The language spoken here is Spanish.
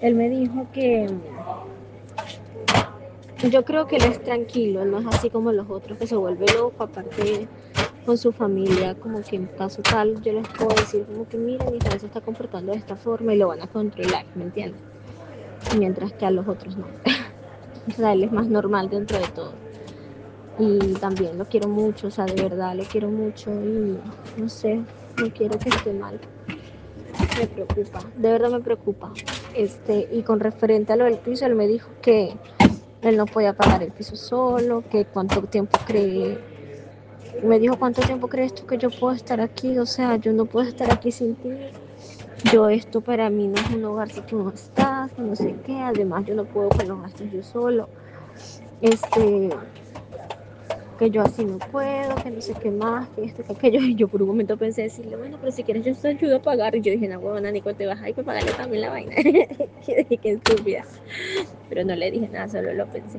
Él me dijo que yo creo que él es tranquilo, no es así como los otros que se vuelve loco, aparte con su familia, como que en caso tal, yo les puedo decir como que miren, Israel se está comportando de esta forma y lo van a controlar, ¿me entiendes? Mientras que a los otros no. Israel es más normal dentro de todo. Y también lo quiero mucho, o sea, de verdad lo quiero mucho y no sé, no quiero que esté mal. Me preocupa, de verdad me preocupa. Y con referente a lo del piso, él me dijo que él no podía pagar el piso solo, que cuánto tiempo cree, me dijo cuánto tiempo crees tú que yo puedo estar aquí, o sea, yo no puedo estar aquí sin ti, yo esto para mí no es un hogar si tú no estás, que no sé qué, además yo no puedo con los gastos yo solo, este, que yo así no puedo, que no sé qué más, que esto, que aquello, y yo por un momento pensé decirle, bueno, pero si quieres yo te ayudo a pagar, y yo dije, no, huevona, Nico, te vas a ir para pagarle también la vaina, y dije, qué estúpida, pero no le dije nada, solo lo pensé.